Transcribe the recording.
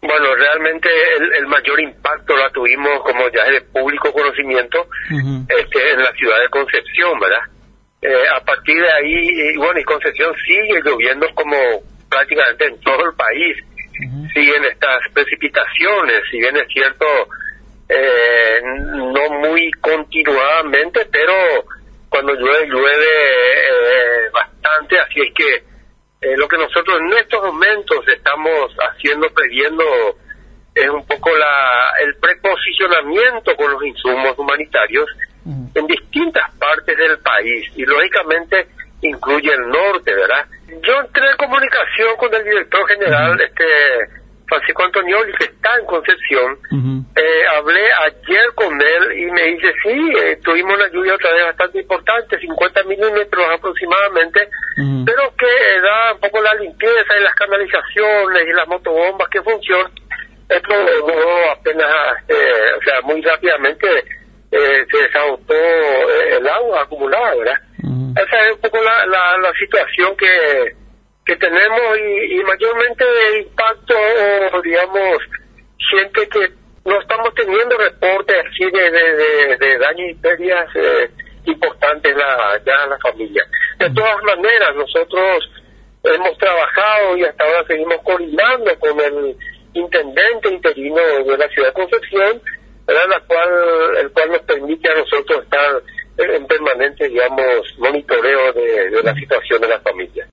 Bueno, realmente el mayor impacto la tuvimos, como ya es de público conocimiento, en la ciudad de Concepción, ¿verdad? A partir de ahí, y Concepción sigue lloviendo como prácticamente en todo el país. Siguen estas precipitaciones, si bien es cierto, no muy continuadamente, pero cuando llueve bastante, así es que lo que nosotros en estos momentos estamos haciendo, previendo, es un poco el preposicionamiento con los insumos humanitarios en distintas partes del país, y lógicamente incluye el norte, ¿verdad? Yo entré en comunicación con el director general, Francisco Antonioli, que está en Concepción. Hablé ayer con él y me dice, sí, tuvimos una lluvia otra vez bastante importante, 50 milímetros aproximadamente, pero que da un poco la limpieza de las canalizaciones y las motobombas que funcionan. Esto apenas, muy rápidamente se desagotó el agua acumulada, ¿verdad? Esa es un poco la situación que tenemos, y mayormente el impacto, digamos, gente que no estamos teniendo reportes así de daños y pérdidas importantes ya en la familia. De todas maneras, nosotros hemos trabajado y hasta ahora seguimos coordinando con el intendente interino de la ciudad de Concepción, ¿verdad? El cual nos permite a nosotros estar en permanente, digamos, monitoreo de la situación de la familia.